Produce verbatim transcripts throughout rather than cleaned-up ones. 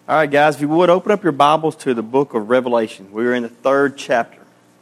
All right, guys, if you would, open up your Bibles to the book of Revelation. We're in the third chapter.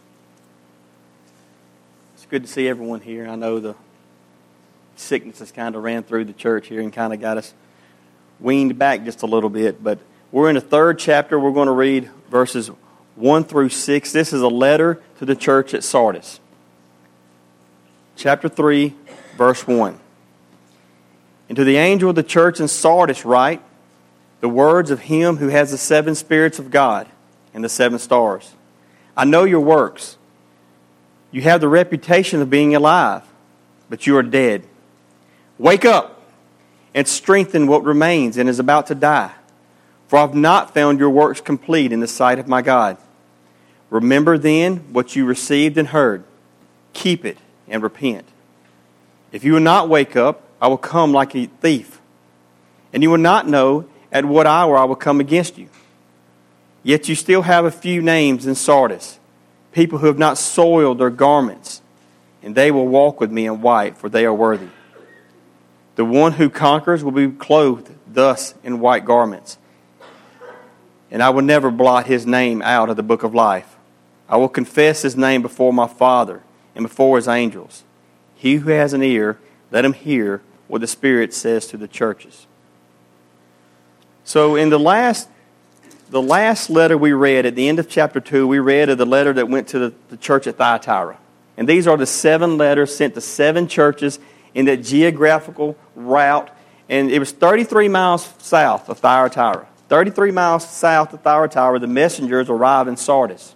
It's good to see everyone here. I know the sickness has kind of ran through the church here and kind of got us weaned back just a little bit. But we're in the third chapter. We're going to read verses one through six. This is a letter to the church at Sardis. Chapter three, verse one. And to the angel of the church in Sardis write, the words of him who has the seven spirits of God and the seven stars. I know your works. You have the reputation of being alive, but you are dead. Wake up and strengthen what remains and is about to die. For I have not found your works complete in the sight of my God. Remember then what you received and heard. Keep it and repent. If you will not wake up, I will come like a thief, and you will not know at what hour I will come against you. Yet you still have a few names in Sardis, people who have not soiled their garments, and they will walk with me in white, for they are worthy. The one who conquers will be clothed thus in white garments, and I will never blot his name out of the book of life. I will confess his name before my Father and before his angels. He who has an ear, let him hear what the Spirit says to the churches. So in the last the last letter we read, at the end of chapter two, we read of the letter that went to the, the church at Thyatira. And these are the seven letters sent to seven churches in that geographical route. And it was thirty-three miles south of Thyatira. thirty-three miles south of Thyatira, the messengers arrived in Sardis.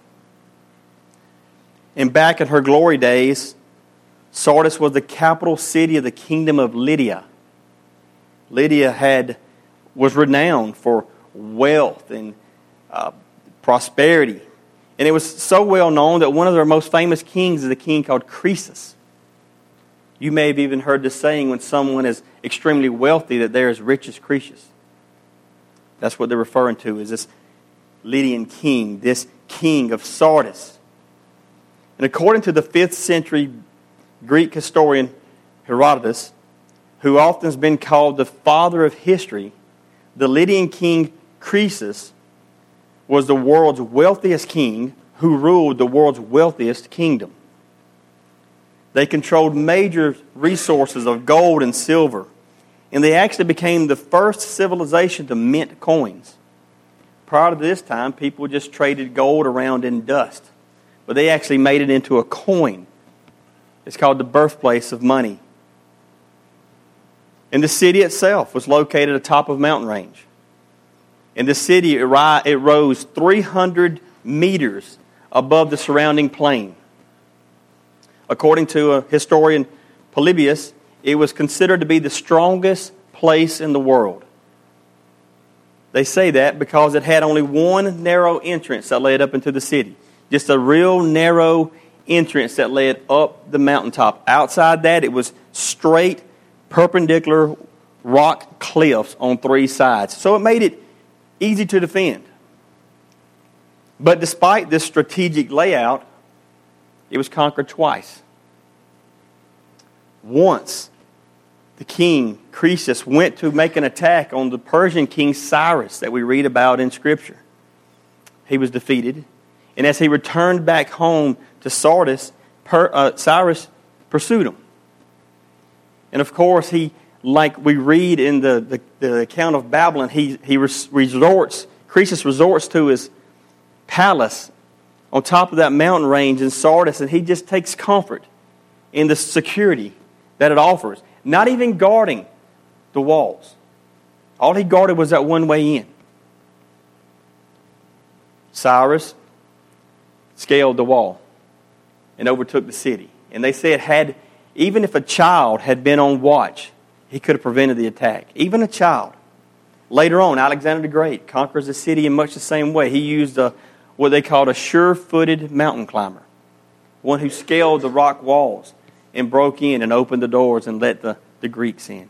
And back in her glory days, Sardis was the capital city of the kingdom of Lydia. Lydia had... was renowned for wealth and uh, prosperity. And it was so well known that one of their most famous kings is a king called Croesus. You may have even heard this saying when someone is extremely wealthy that they're as rich as Croesus. That's what they're referring to, is this Lydian king, this king of Sardis. And according to the fifth century Greek historian Herodotus, who often has been called the father of history, the Lydian king Croesus was the world's wealthiest king who ruled the world's wealthiest kingdom. They controlled major resources of gold and silver, and they actually became the first civilization to mint coins. Prior to this time, people just traded gold around in dust, but they actually made it into a coin. It's called the birthplace of money. And the city itself was located atop of a mountain range. And the city, it rose three hundred meters above the surrounding plain. According to a historian, Polybius, it was considered to be the strongest place in the world. They say that because it had only one narrow entrance that led up into the city. Just a real narrow entrance that led up the mountaintop. Outside that, it was straight, perpendicular rock cliffs on three sides. So it made it easy to defend. But despite this strategic layout, it was conquered twice. Once, the king, Croesus, went to make an attack on the Persian king Cyrus that we read about in Scripture. He was defeated. And as he returned back home to Sardis, per, uh, Cyrus pursued him. And of course, he, like we read in the, the, the account of Babylon, he, he resorts, Croesus resorts to his palace on top of that mountain range in Sardis, and he just takes comfort in the security that it offers. Not even guarding the walls. All he guarded was that one way in. Cyrus scaled the wall and overtook the city. And they said had even if a child had been on watch, he could have prevented the attack. Even a child. Later on, Alexander the Great conquers the city in much the same way. He used a, what they called a sure-footed mountain climber. One who scaled the rock walls and broke in and opened the doors and let the, the Greeks in.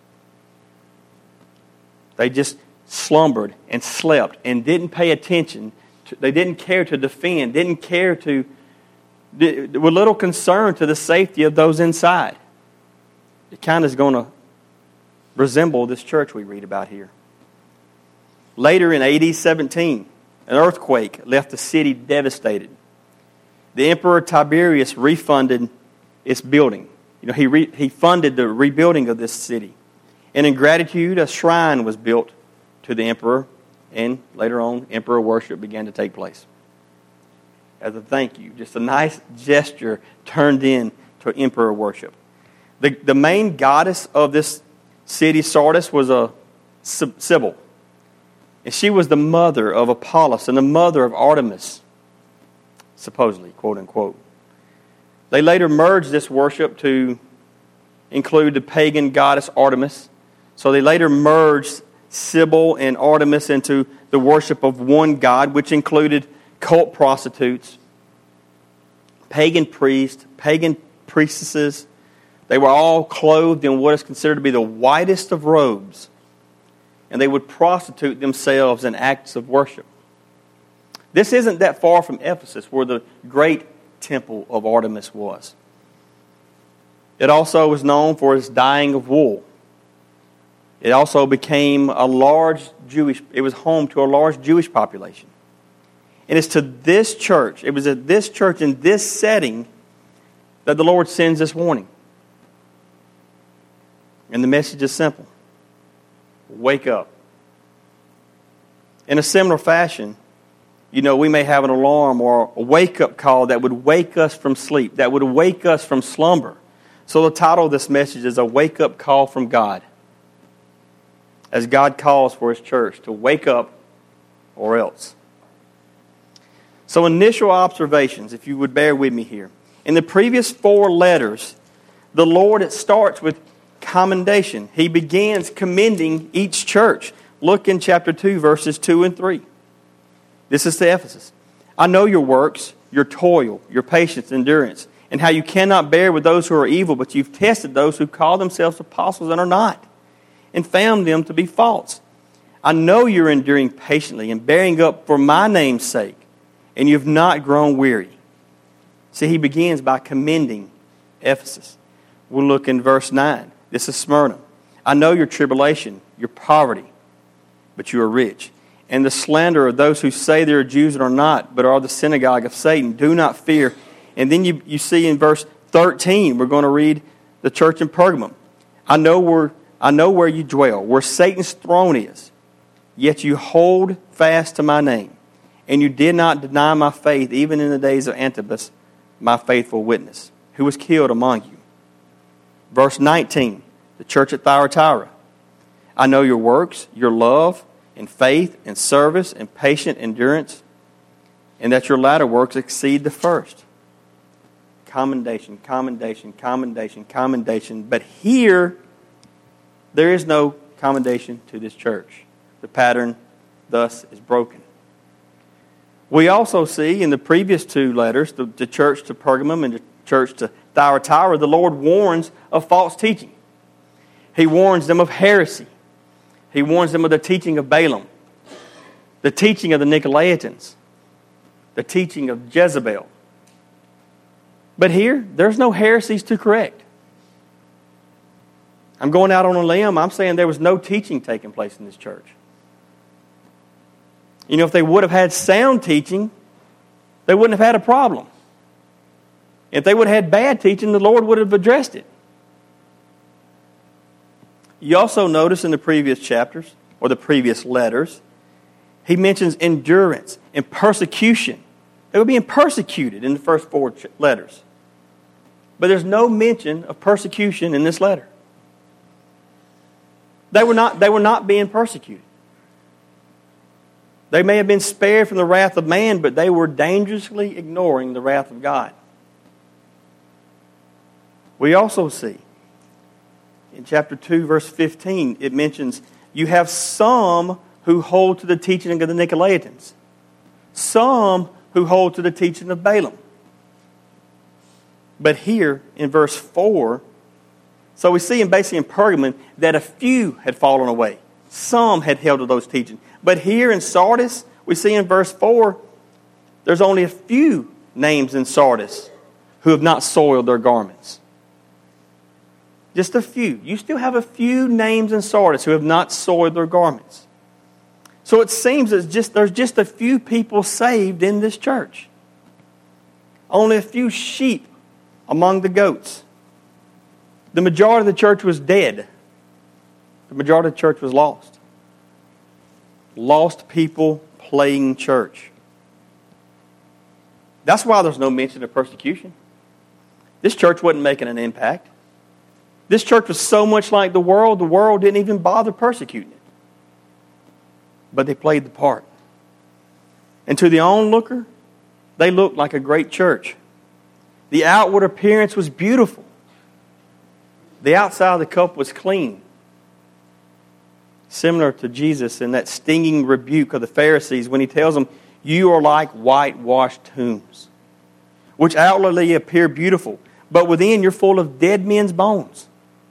They just slumbered and slept and didn't pay attention. To, they didn't care to defend, didn't care to, were little concerned to the safety of those inside. It kind of is going to resemble this church we read about here. Later in A D seventeen, an earthquake left the city devastated. The Emperor Tiberius refunded its building. You know, he re, he funded the rebuilding of this city. And in gratitude, a shrine was built to the emperor, and later on, emperor worship began to take place. As a thank you, just a nice gesture turned into emperor worship. The, the main goddess of this city, Sardis, was a Sibyl. And she was the mother of Apollos and the mother of Artemis, supposedly, quote unquote. They later merged this worship to include the pagan goddess Artemis. So they later merged Sibyl and Artemis into the worship of one god, which included cult prostitutes, pagan priests, pagan priestesses. They were all clothed in what is considered to be the whitest of robes, and they would prostitute themselves in acts of worship. This isn't that far from Ephesus, where the great temple of Artemis was. It also was known for its dyeing of wool. It also became a large Jewish, it was home to a large Jewish population. And it's to this church, it was at this church in this setting that the Lord sends this warning. And the message is simple. Wake up. In a similar fashion, you know, we may have an alarm or a wake-up call that would wake us from sleep, that would wake us from slumber. So the title of this message is A Wake-Up Call from God. As God calls for His church to wake up or else. So initial observations, if you would bear with me here. In the previous four letters, the Lord, it starts with commendation. He begins commending each church. Look in chapter two, verses two and three. This is to Ephesus. I know your works, your toil, your patience, endurance, and how you cannot bear with those who are evil, but you've tested those who call themselves apostles and are not, and found them to be false. I know you're enduring patiently and bearing up for my name's sake, and you've not grown weary. See, he begins by commending Ephesus. We'll look in verse nine. This is Smyrna. I know your tribulation, your poverty, but you are rich. And the slander of those who say they are Jews and are not, but are the synagogue of Satan. Do not fear. And then you, you see in verse thirteen, we're going to read the church in Pergamum. I know where I know where you dwell, where Satan's throne is. Yet you hold fast to my name. And you did not deny my faith, even in the days of Antipas, my faithful witness, who was killed among you. Verse nineteen, the church at Thyatira. I know your works, your love, and faith, and service, and patient endurance, and that your latter works exceed the first. Commendation, commendation, commendation, commendation. But here, there is no commendation to this church. The pattern, thus, is broken. We also see in the previous two letters, the, the church to Pergamum and the church to Thyatira, the Lord warns of false teaching. He warns them of heresy. He warns them of the teaching of Balaam, the teaching of the Nicolaitans, the teaching of Jezebel. But here, there's no heresies to correct. I'm going out on a limb. I'm saying there was no teaching taking place in this church. You know, if they would have had sound teaching, they wouldn't have had a problem. If they would have had bad teaching, the Lord would have addressed it. You also notice in the previous chapters, or the previous letters, he mentions endurance and persecution. They were being persecuted in the first four letters. But there's no mention of persecution in this letter. They were not, they were not being persecuted. They may have been spared from the wrath of man, but they were dangerously ignoring the wrath of God. We also see in chapter two, verse fifteen, it mentions, you have some who hold to the teaching of the Nicolaitans. Some who hold to the teaching of Balaam. But here, in verse four, so we see in basically in Pergamum that a few had fallen away. Some had held to those teachings. But here in Sardis, we see in verse four, there's only a few names in Sardis who have not soiled their garments. Just a few. You still have a few names in Sardis who have not soiled their garments. So it seems it's just there's just a few people saved in this church. Only a few sheep among the goats. The majority of the church was dead. The majority of the church was lost. Lost people playing church. That's why there's no mention of persecution. This church wasn't making an impact. This church was so much like the world, the world didn't even bother persecuting it. But they played the part. And to the onlooker, they looked like a great church. The outward appearance was beautiful. The outside of the cup was clean. Similar to Jesus in that stinging rebuke of the Pharisees when he tells them, you are like whitewashed tombs, which outwardly appear beautiful, but within you're full of dead men's bones.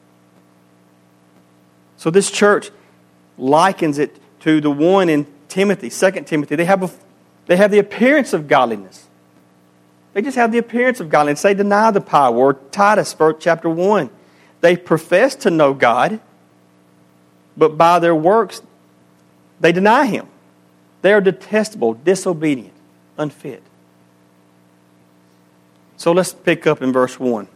So this church likens it to the one in Timothy, Second Timothy. They have, a, they have the appearance of godliness. They just have the appearance of godliness. They deny the power. Or Titus, chapter one. They profess to know God, but by their works, they deny Him. They are detestable, disobedient, unfit. So let's pick up in verse one.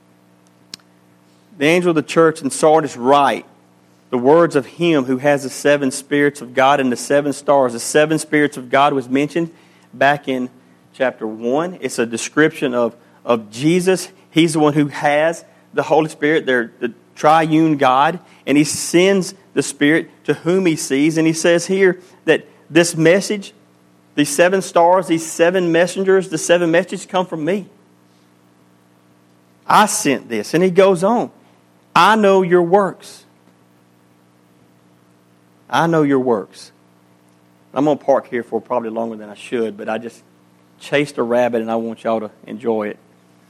The angel of the church in Sardis write the words of Him who has the seven spirits of God and the seven stars. The seven spirits of God was mentioned back in chapter one. It's a description of, of Jesus. He's the one who has the Holy Spirit. They're the triune God. And He sends the Spirit to whom He sees. And He says here that this message, these seven stars, these seven messengers, the seven messages come from me. I sent this. And He goes on. I know your works. I know your works. I'm going to park here for probably longer than I should, but I just chased a rabbit and I want y'all to enjoy it.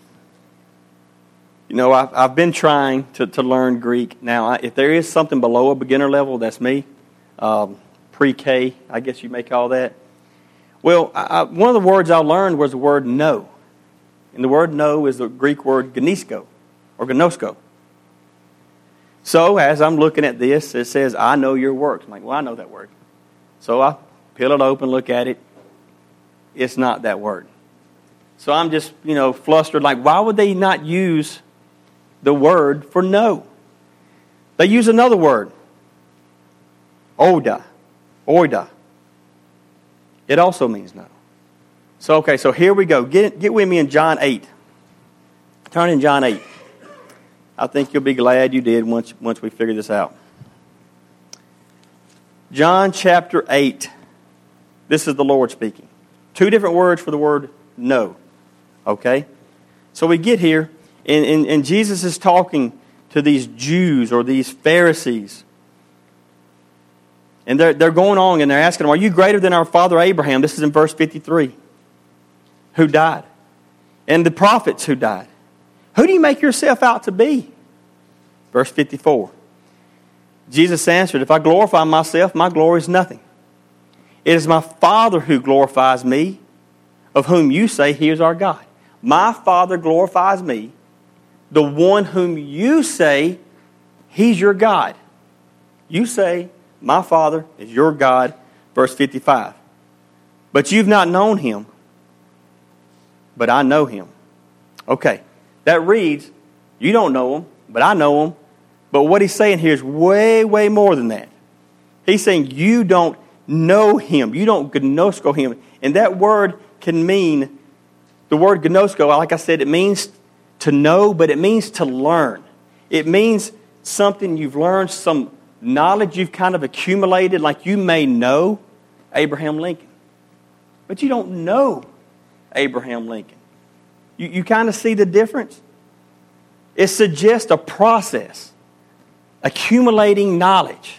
You know, I've, I've been trying to, to learn Greek. Now, I, if there is something below a beginner level, that's me. Um, pre-K, I guess you may call that. Well, I, one of the words I learned was the word know. And the word know is the Greek word gnosko, or gnosko. So, as I'm looking at this, it says, I know your works. I'm like, well, I know that word. So I peel it open, look at it. It's not that word. So I'm just, you know, flustered, like, why would they not use the word for know? They use another word. Oida. Oida. It also means know. So, okay, so here we go. Get, get with me in John eight. Turn in John eight. I think you'll be glad you did once, once we figure this out. John chapter eight. This is the Lord speaking. Two different words for the word know. Okay? So we get here, and, and, and Jesus is talking to these Jews or these Pharisees. And they're, they're going on and they're asking them, are you greater than our father Abraham? This is in verse fifty-three. Who died? And the prophets who died. Who do you make yourself out to be? Verse fifty-four. Jesus answered, if I glorify myself, my glory is nothing. It is my Father who glorifies me, of whom you say He is our God. My Father glorifies me, the one whom you say He's your God. You say, my Father is your God. Verse fifty-five. But you've not known Him, but I know Him. Okay. That reads, you don't know Him, but I know Him. But what He's saying here is way, way more than that. He's saying you don't know Him. You don't gnosko Him. And that word can mean, the word gnosko, like I said, it means to know, but it means to learn. It means something you've learned, some knowledge you've kind of accumulated, like you may know Abraham Lincoln. But you don't know Abraham Lincoln. You, you kind of see the difference? It suggests a process, accumulating knowledge.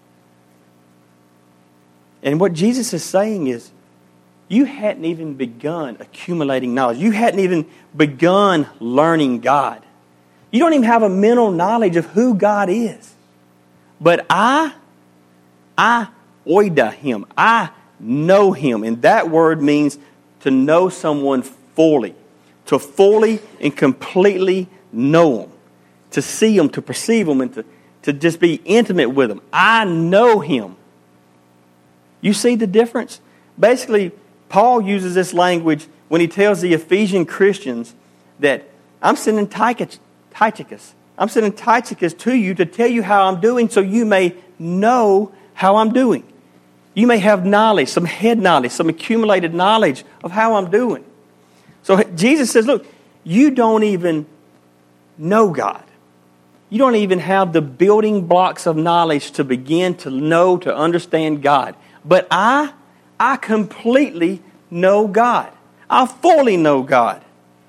And what Jesus is saying is, you hadn't even begun accumulating knowledge. You hadn't even begun learning God. You don't even have a mental knowledge of who God is. But I, I oida Him. I know Him. And that word means to know someone fully. To fully and completely know Him. To see Him, to perceive Him, and to, to just be intimate with Him. I know Him. You see the difference? Basically, Paul uses this language when he tells the Ephesian Christians that I'm sending Tychicus. I'm sending Tychicus to you to tell you how I'm doing so you may know how I'm doing. You may have knowledge, some head knowledge, some accumulated knowledge of how I'm doing. So Jesus says, look, you don't even know God. You don't even have the building blocks of knowledge to begin to know, to understand God. But I, I completely know God. I fully know God.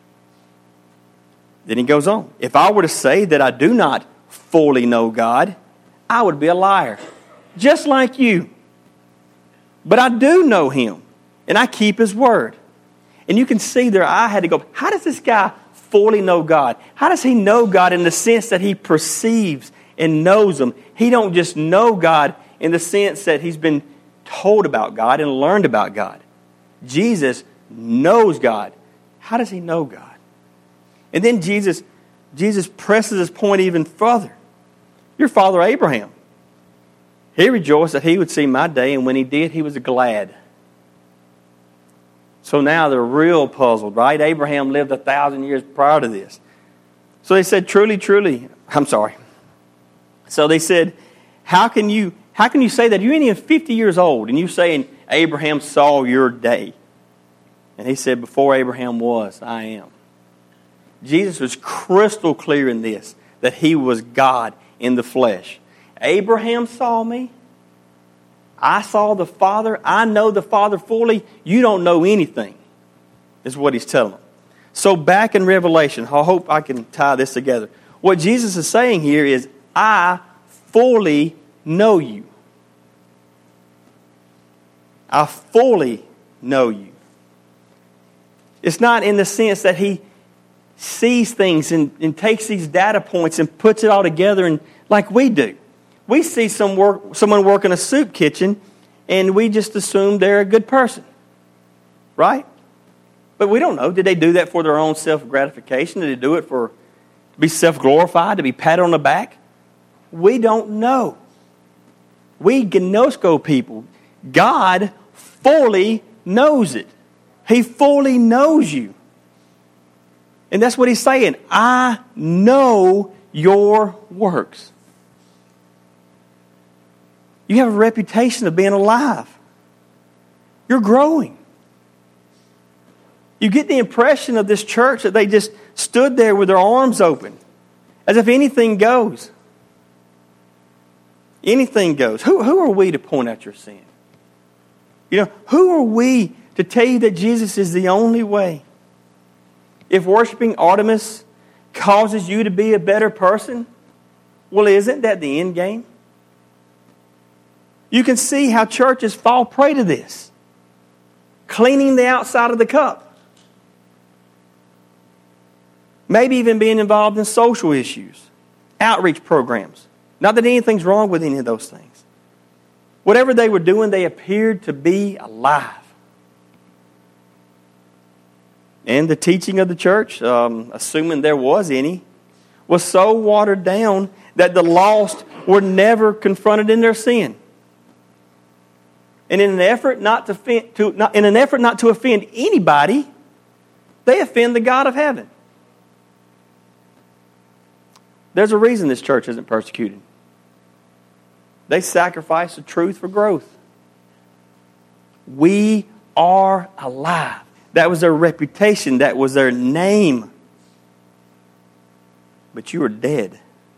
Then he goes on. If I were to say that I do not fully know God, I would be a liar. Just like you. But I do know Him. And I keep His word. And you can see there, I had to go, how does this guy fully know God? How does he know God in the sense that he perceives and knows Him? He don't just know God in the sense that he's been told about God and learned about God. Jesus knows God. How does He know God? And then Jesus, Jesus presses his point even further. Your father Abraham, he rejoiced that he would see my day, and when he did, he was glad. So now they're real puzzled, right? Abraham lived a thousand years prior to this. So they said, truly, truly, I'm sorry. So they said, how can you, how can you say that? You ain't even fifty years old, and you saying Abraham saw your day. And he said, before Abraham was, I am. Jesus was crystal clear in this, that He was God in the flesh. Abraham saw me. I saw the Father. I know the Father fully. You don't know anything, is what He's telling them. So back in Revelation, I hope I can tie this together. What Jesus is saying here is, I fully know you. I fully know you. It's not in the sense that He sees things and, and takes these data points and puts it all together and like we do. We see some work, someone work in a soup kitchen and we just assume they're a good person. Right? But we don't know. Did they do that for their own self-gratification? Did they do it for to be self-glorified, to be patted on the back? We don't know. We gnosko people. God fully knows it. He fully knows you. And that's what He's saying. I know your works. You have a reputation of being alive. You're growing. You get the impression of this church that they just stood there with their arms open, as if anything goes. Anything goes. Who, who are we to point out your sin? You know, who are we to tell you that Jesus is the only way? If worshiping Artemis causes you to be a better person, well, isn't that the end game? You can see how churches fall prey to this. Cleaning the outside of the cup. Maybe even being involved in social issues. Outreach programs. Not that anything's wrong with any of those things. Whatever they were doing, they appeared to be alive. And the teaching of the church, um, assuming there was any, was so watered down that the lost were never confronted in their sin. And in an effort not to, offend, to not, in an effort not to offend anybody, they offend the God of heaven. There's a reason this church isn't persecuted. They sacrifice the truth for growth. We are alive. That was their reputation. That was their name. But you are dead.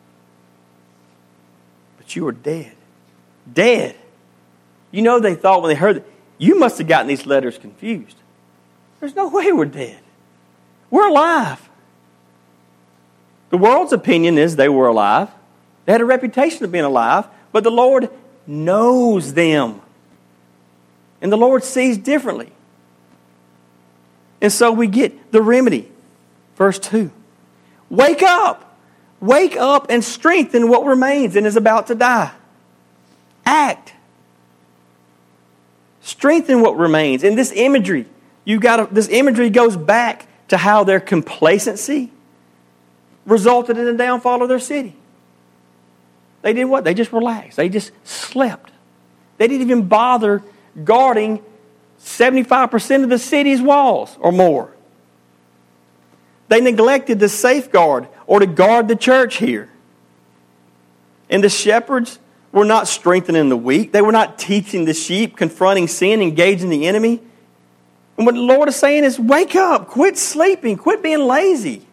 But you are dead. Dead. You know, they thought when they heard it, you must have gotten these letters confused. There's no way we're dead. We're alive. The world's opinion is they were alive. They had a reputation of being alive, but the Lord knows them. And the Lord sees differently. And so we get the remedy. Verse two. Wake up. Wake up and strengthen what remains and is about to die. Act. Strengthen what remains. And this imagery, you got this imagery goes back to how their complacency resulted in the downfall of their city. They did what? They just relaxed. They just slept. They didn't even bother guarding seventy-five percent of the city's walls or more. They neglected to safeguard or to guard the church here. And the shepherds were not strengthening the weak. They were not teaching the sheep, confronting sin, engaging the enemy. And what the Lord is saying is, wake up, quit sleeping, quit being lazy.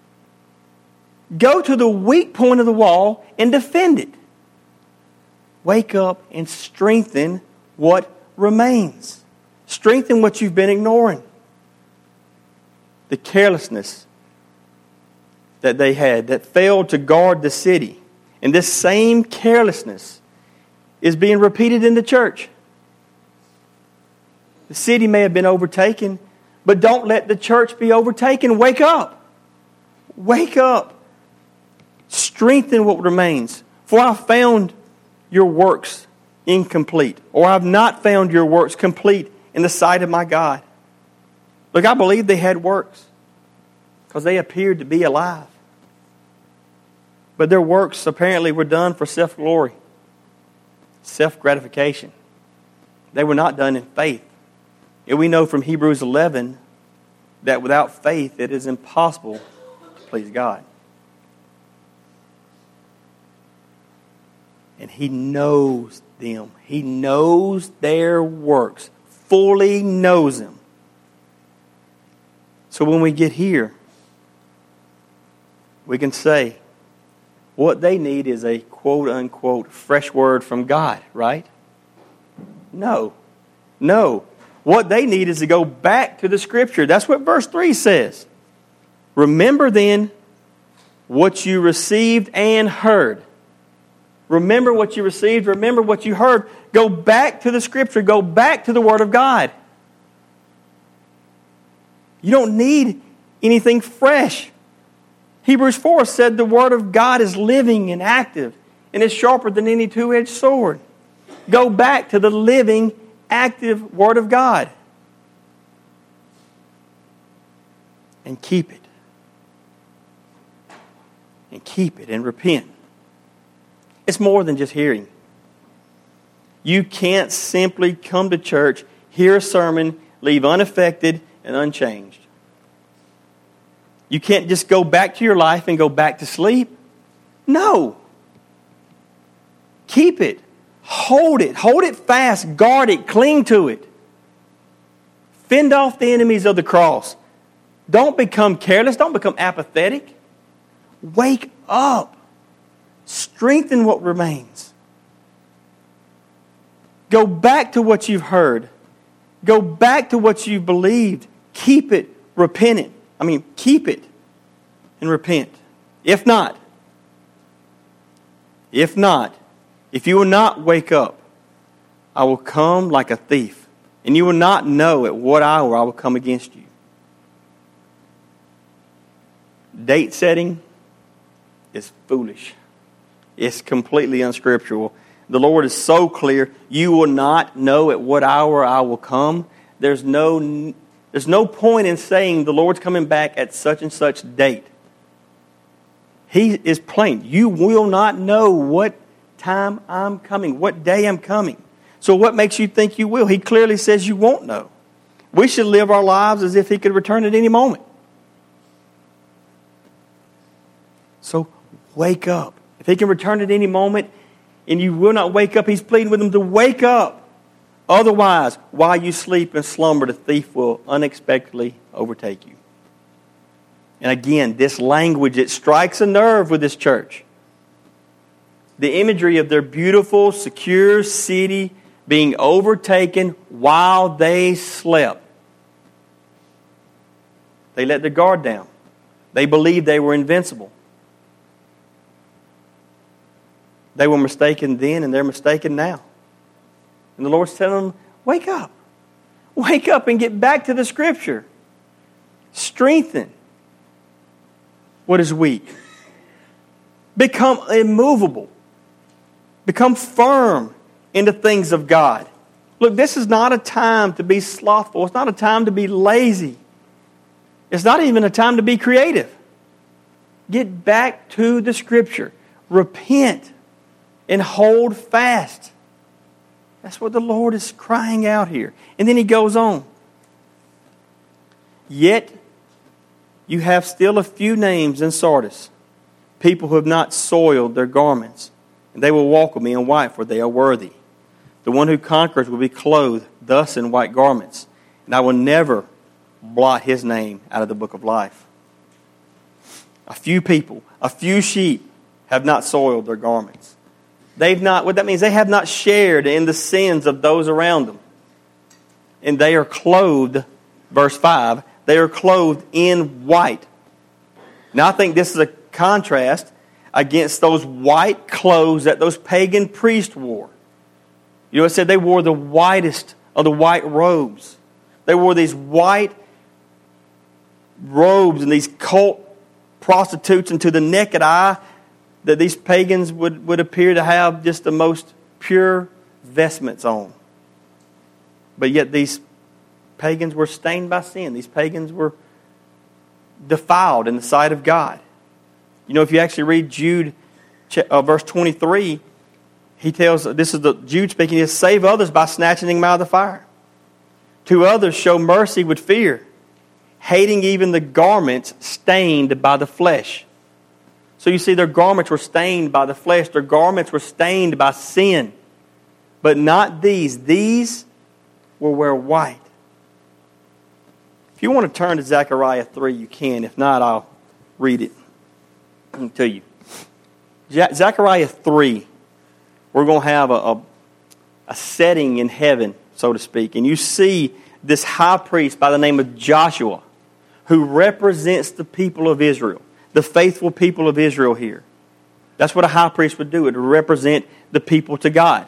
Go to the weak point of the wall and defend it. Wake up and strengthen what remains. Strengthen what you've been ignoring. The carelessness that they had that failed to guard the city. And this same carelessness is being repeated in the church. The city may have been overtaken, but don't let the church be overtaken. Wake up. Wake up. Strengthen what remains. For I found your works incomplete, or I have not found your works complete in the sight of my God. Look, I believe they had works because they appeared to be alive. But their works apparently were done for self-glory, self-gratification. They were not done in faith. And we know from Hebrews eleven that without faith it is impossible to please God. And He knows them. He knows their works. Fully knows them. So when we get here, we can say, what they need is a quote-unquote fresh word from God, right? No. No. What they need is to go back to the Scripture. That's what verse three says. Remember then what you received and heard. Remember what you received. Remember what you heard. Go back to the Scripture. Go back to the Word of God. You don't need anything fresh. Hebrews four said the Word of God is living and active and is sharper than any two-edged sword. Go back to the living, active Word of God. And keep it. And keep it and repent. It's more than just hearing. You can't simply come to church, hear a sermon, leave unaffected and unchanged. You can't just go back to your life and go back to sleep. No. Keep it. Hold it. Hold it fast. Guard it. Cling to it. Fend off the enemies of the cross. Don't become careless. Don't become apathetic. Wake up. Strengthen what remains. Go back to what you've heard. Go back to what you've believed. Keep it. Repent it. I mean, keep it and repent. If not, if not, if you will not wake up, I will come like a thief, and you will not know at what hour I will come against you. Date setting is foolish. It's completely unscriptural. The Lord is so clear, you will not know at what hour I will come. There's no There's no point in saying the Lord's coming back at such and such date. He is plain. You will not know what time I'm coming, what day I'm coming. So what makes you think you will? He clearly says you won't know. We should live our lives as if He could return at any moment. So wake up. If He can return at any moment and you will not wake up, He's pleading with them to wake up. Otherwise, while you sleep and slumber, the thief will unexpectedly overtake you. And again, this language, it strikes a nerve with this church. The imagery of their beautiful, secure city being overtaken while they slept. They let their guard down. They believed they were invincible. They were mistaken then and they're mistaken now. And the Lord's telling them, wake up. Wake up and get back to the Scripture. Strengthen what is weak. Become immovable. Become firm in the things of God. Look, this is not a time to be slothful. It's not a time to be lazy. It's not even a time to be creative. Get back to the Scripture. Repent and hold fast. That's what the Lord is crying out here. And then he goes on. Yet you have still a few names in Sardis, people who have not soiled their garments, and they will walk with me in white, for they are worthy. The one who conquers will be clothed thus in white garments, and I will never blot his name out of the book of life. A few people, a few sheep have not soiled their garments. They've not, what that means, they have not shared in the sins of those around them. And they are clothed, verse five, they are clothed in white. Now I think this is a contrast against those white clothes that those pagan priests wore. You know, it said they wore the whitest of the white robes. They wore these white robes and these cult prostitutes, and to the naked eye, that these pagans would, would appear to have just the most pure vestments on. But yet these pagans were stained by sin. These pagans were defiled in the sight of God. You know, if you actually read Jude uh, verse twenty-three, he tells, this is the Jude speaking, he says, save others by snatching them out of the fire. To others show mercy with fear, hating even the garments stained by the flesh. So you see, their garments were stained by the flesh. Their garments were stained by sin. But not these. These will wear white. If you want to turn to Zechariah three, you can. If not, I'll read it to you. Zechariah three, we're going to have a, a, a setting in heaven, so to speak. And you see this high priest by the name of Joshua, who represents the people of Israel, the faithful people of Israel here. That's what a high priest would do. It would represent the people to God.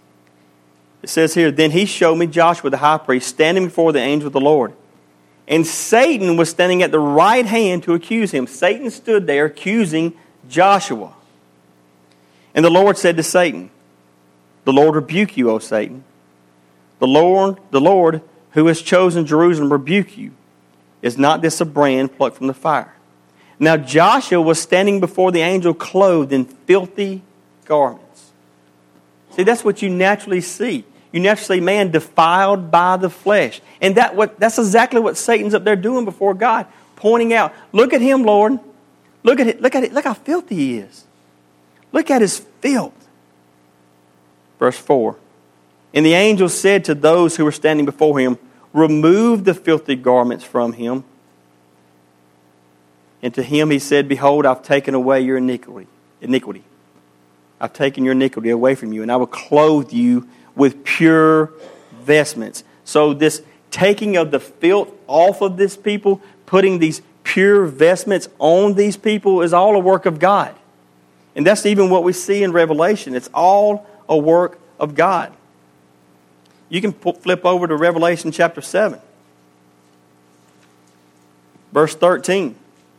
It says here, then he showed me Joshua the high priest standing before the angel of the Lord. And Satan was standing at the right hand to accuse him. Satan stood there accusing Joshua. And the Lord said to Satan, the Lord rebuke you, O Satan. The Lord, the Lord who has chosen Jerusalem rebuke you. Is not this a brand plucked from the fire? Now Joshua was standing before the angel clothed in filthy garments. See, that's what you naturally see. You naturally see man defiled by the flesh. And that what that's exactly what Satan's up there doing before God, pointing out, look at him, Lord. Look at it, look at it, look how filthy he is. Look at his filth. Verse four. And the angel said to those who were standing before him, remove the filthy garments from him. And to him he said, behold, I've taken away your iniquity. iniquity. I've taken your iniquity away from you, and I will clothe you with pure vestments. So this taking of the filth off of this people, putting these pure vestments on these people, is all a work of God. And that's even what we see in Revelation. It's all a work of God. You can flip over to Revelation chapter seven. Verse thirteen.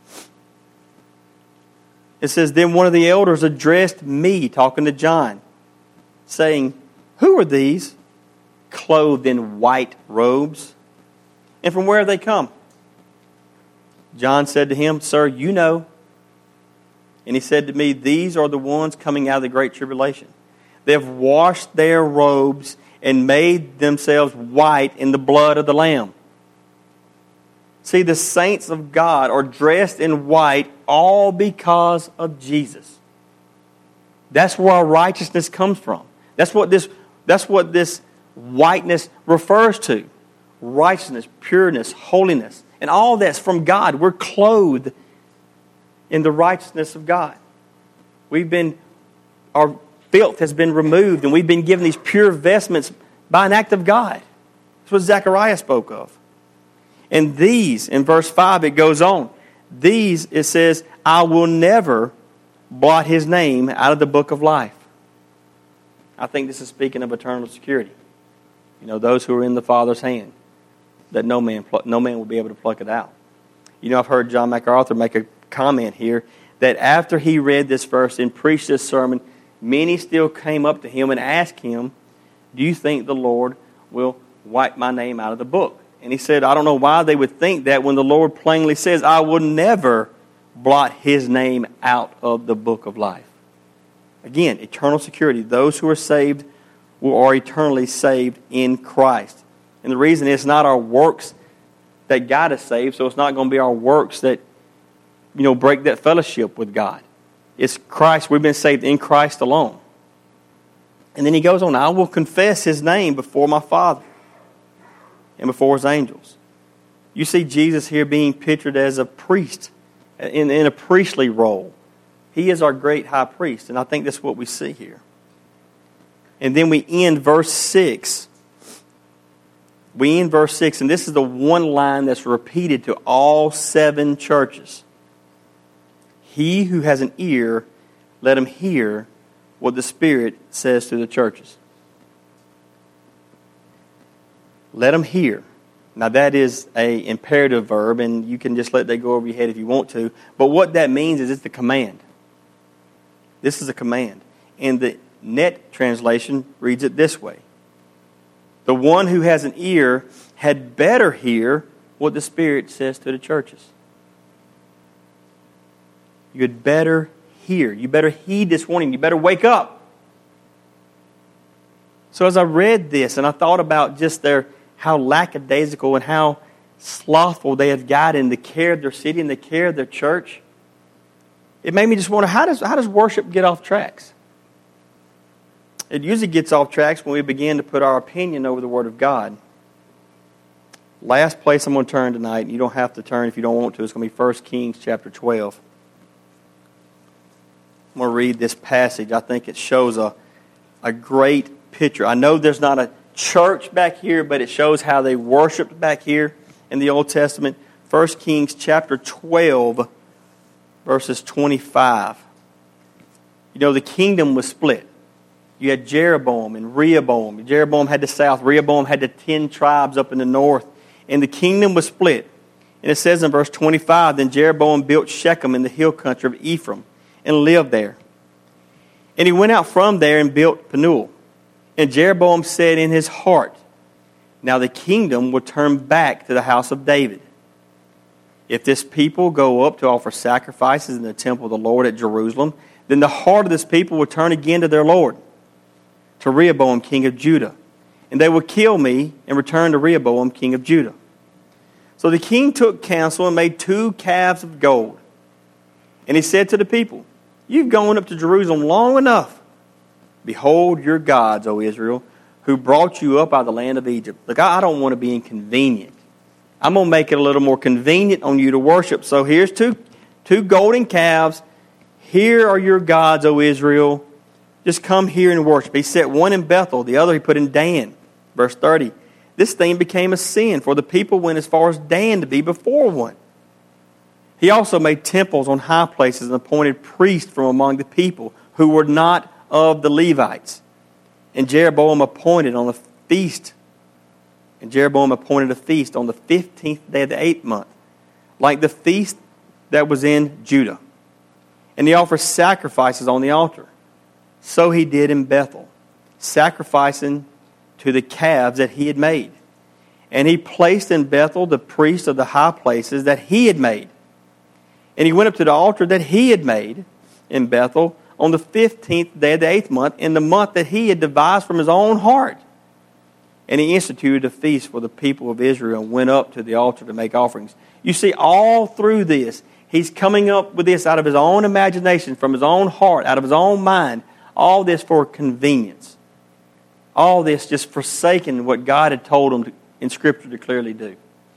It says, then one of the elders addressed me, talking to John, saying, who are these clothed in white robes? And from where have they come? John said to him, sir, you know. And he said to me, these are the ones coming out of the great tribulation. They have washed their robes and made themselves white in the blood of the Lamb. See, the saints of God are dressed in white all because of Jesus. That's where our righteousness comes from. That's what this, that's what this whiteness refers to. Righteousness, pureness, holiness. And all that's from God. We're clothed in the righteousness of God. We've been, our filth has been removed, and we've been given these pure vestments by an act of God. That's what Zechariah spoke of. And these, in verse five, it goes on. These, it says, I will never blot his name out of the book of life. I think this is speaking of eternal security. You know, those who are in the Father's hand, that no man, no man will be able to pluck it out. You know, I've heard John MacArthur make a comment here that after he read this verse and preached this sermon, many still came up to him and asked him, do you think the Lord will wipe my name out of the book? And he said, I don't know why they would think that when the Lord plainly says, I will never blot his name out of the book of life. Again, eternal security. Those who are saved we are eternally saved in Christ. And the reason is not our works that got us saved, so it's not going to be our works that, you know, break that fellowship with God. It's Christ. We've been saved in Christ alone. And then he goes on, I will confess his name before my Father and before his angels. You see Jesus here being pictured as a priest, in, in a priestly role. He is our great high priest, and I think that's what we see here. And then we end verse six. We end verse six, and this is the one line that's repeated to all seven churches. He who has an ear, let him hear what the Spirit says to the churches. Let him hear. Now that is an imperative verb, and you can just let that go over your head if you want to. But what that means is it's the command. This is a command. And the Net translation reads it this way. The one who has an ear had better hear what the Spirit says to the churches. You had better hear. You better heed this warning. You better wake up. So as I read this and I thought about just their how lackadaisical and how slothful they had got in the care of their city and the care of their church, it made me just wonder, how does how does worship get off tracks? It usually gets off tracks when we begin to put our opinion over the Word of God. Last place I'm going to turn tonight, and you don't have to turn if you don't want to, it's going to be First Kings chapter twelve. I'm going to read this passage. I think it shows a, a great picture. I know there's not a church back here, but it shows how they worshiped back here in the Old Testament. First Kings chapter twelve, verses twenty-five. You know, the kingdom was split. You had Jeroboam and Rehoboam. Jeroboam had the south. Rehoboam had the ten tribes up in the north. And the kingdom was split. And it says in verse twenty-five, Then Jeroboam built Shechem in the hill country of Ephraim and lived there. And he went out from there and built Penuel. And Jeroboam said in his heart, Now the kingdom will turn back to the house of David. If this people go up to offer sacrifices in the temple of the Lord at Jerusalem, then the heart of this people will turn again to their Lord, to Rehoboam, king of Judah. And they will kill me and return to Rehoboam, king of Judah. So the king took counsel and made two calves of gold. And he said to the people, You've gone up to Jerusalem long enough. Behold your gods, O Israel, who brought you up out of the land of Egypt. Look, I don't want to be inconvenient. I'm going to make it a little more convenient on you to worship. So here's two, two golden calves. Here are your gods, O Israel. Just come here and worship. He set one in Bethel, the other he put in Dan. Verse thirty. This thing became a sin, for the people went as far as Dan to be before one. He also made temples on high places and appointed priests from among the people who were not of the Levites. And Jeroboam appointed on the feast, and Jeroboam appointed a feast on the fifteenth day of the eighth month, like the feast that was in Judah. And he offered sacrifices on the altar. So he did in Bethel, sacrificing to the calves that he had made. And he placed in Bethel the priests of the high places that he had made. And he went up to the altar that he had made in Bethel on the fifteenth day of the eighth month, in the month that he had devised from his own heart. And he instituted a feast for the people of Israel and went up to the altar to make offerings. You see, all through this, he's coming up with this out of his own imagination, from his own heart, out of his own mind. All this for convenience. All this just forsaking what God had told him to, in Scripture to clearly do.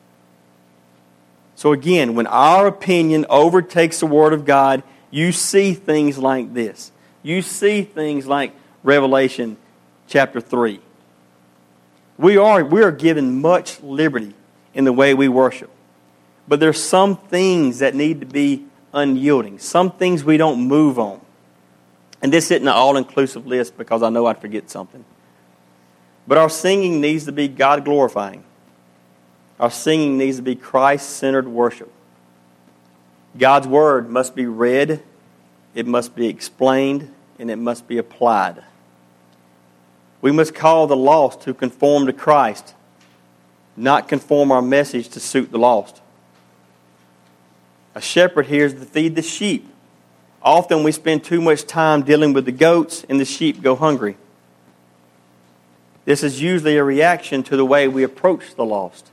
So again, when our opinion overtakes the Word of God, you see things like this. You see things like Revelation chapter three. We are, we are given much liberty in the way we worship. But there's some things that need to be unyielding. Some things we don't move on. And this isn't an all-inclusive list because I know I'd forget something. But our singing needs to be God-glorifying. Our singing needs to be Christ-centered worship. God's Word must be read, it must be explained, and it must be applied. We must call the lost to conform to Christ, not conform our message to suit the lost. A shepherd here is to feed the sheep. Often we spend too much time dealing with the goats and the sheep go hungry. This is usually a reaction to the way we approach the lost.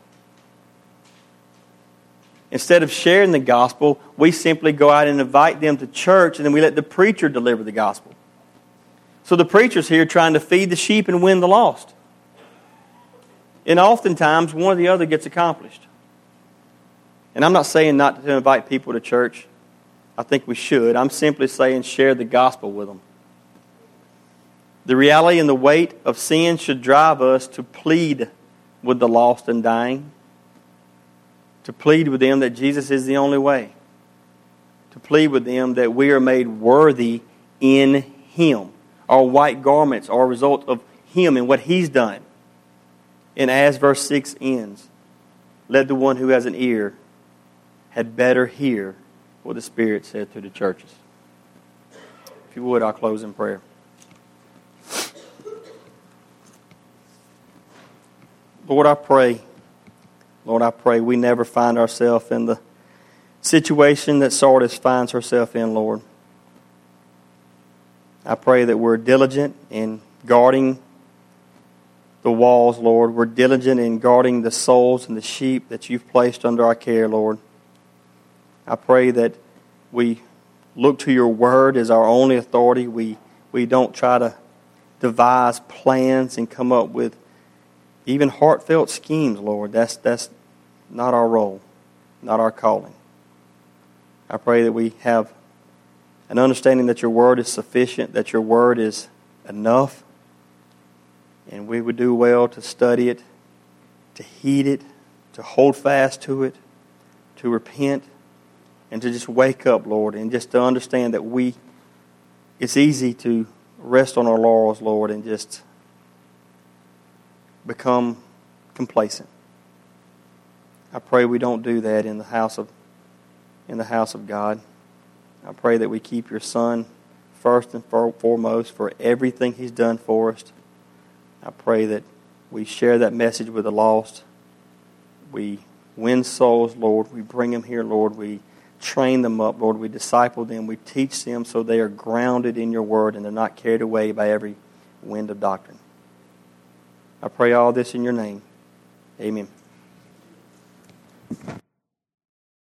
Instead of sharing the gospel, we simply go out and invite them to church, and then we let the preacher deliver the gospel. So the preacher's here trying to feed the sheep and win the lost. And oftentimes, one or the other gets accomplished. And I'm not saying not to invite people to church. I think we should. I'm simply saying share the gospel with them. The reality and the weight of sin should drive us to plead with the lost and dying, to plead with them that Jesus is the only way, to plead with them that we are made worthy in Him. Our white garments are a result of Him and what He's done. And as verse six ends, let the one who has an ear had better hear what the Spirit said to the churches. If you would, I'll close in prayer. Lord, I pray, Lord, I pray we never find ourselves in the situation that Sardis finds herself in, Lord. I pray that we're diligent in guarding the walls, Lord. We're diligent in guarding the souls and the sheep that you've placed under our care, Lord. I pray that we look to your word as our only authority. We, we don't try to devise plans and come up with even heartfelt schemes, Lord. That's, that's not our role, not our calling. I pray that we have an understanding that your word is sufficient, that your word is enough, and we would do well to study it, to heed it, to hold fast to it, to repent, and to just wake up, Lord, and just to understand that we, it's easy to rest on our laurels, Lord, and just become complacent. I pray we don't do that in the house of in the house of God. I pray that we keep your Son first and foremost for everything He's done for us. I pray that we share that message with the lost. We win souls, Lord. We bring them here, Lord. We train them up, Lord. We disciple them. We teach them so they are grounded in your word and they're not carried away by every wind of doctrine. I pray all this in your name. Amen.